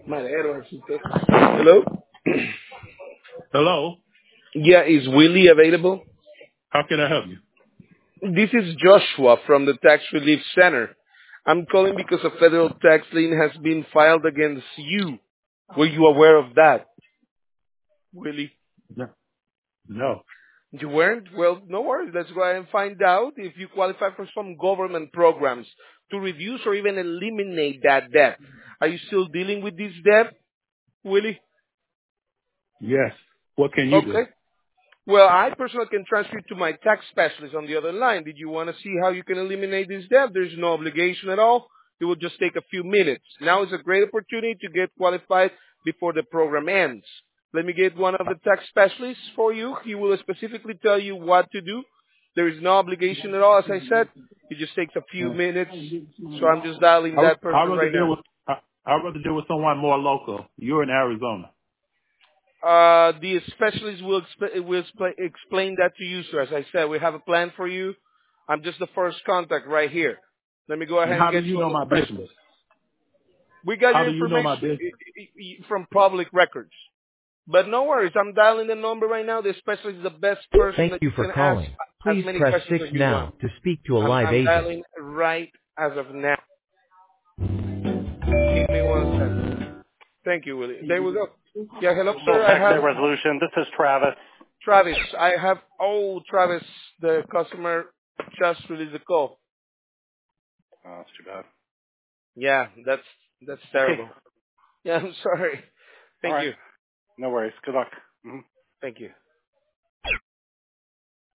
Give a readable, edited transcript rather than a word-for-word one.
Madero, así que- Hello? Hello. Yeah, is Willie available? How can I help you? This is Joshua from the Tax Relief Center. I'm calling because a federal tax lien has been filed against you. Were you aware of that, Willie? No. No. You weren't? Well, no worries. Let's go ahead and find out if you qualify for some government programs to reduce or even eliminate that debt. Are you still dealing with this debt, Willie? Yes. What can you do? Okay. Well, I personally can transfer you to my tax specialist on the other line. Did you want to see how you can eliminate this debt? There's no obligation at all. It will just take a few minutes. Now is a great opportunity to get qualified before the program ends. Let me get one of the tax specialists for you. He will specifically tell you what to do. There is no obligation at all, as I said. It just takes a few minutes. So I'm just dialing that I'd person rather right deal now. with I'd rather deal with someone more local. You're in Arizona. The specialist will explain that to you, sir. As I said, we have a plan for you. I'm just the first contact right here. Let me go And ahead and how do get you you on know the my business? specialist. We got How your do you know my information business? from public records. But no worries, I'm dialing the number right now. The specialist is the best person Thank that you you for can ask calling. as Please many press questions 6 as you want. now to speak to a live I'm agent. dialing right as of now. Give me one second. Thank you, Willie. There we go. Yeah, hello, Bill sir. I Tax Day have Resolution. This is Travis. Travis. Travis, the customer just released the call. Oh, that's too bad. Yeah, that's Okay. terrible. Yeah, I'm sorry. All Thank right. you. No worries. Good luck. Mhm. Thank you.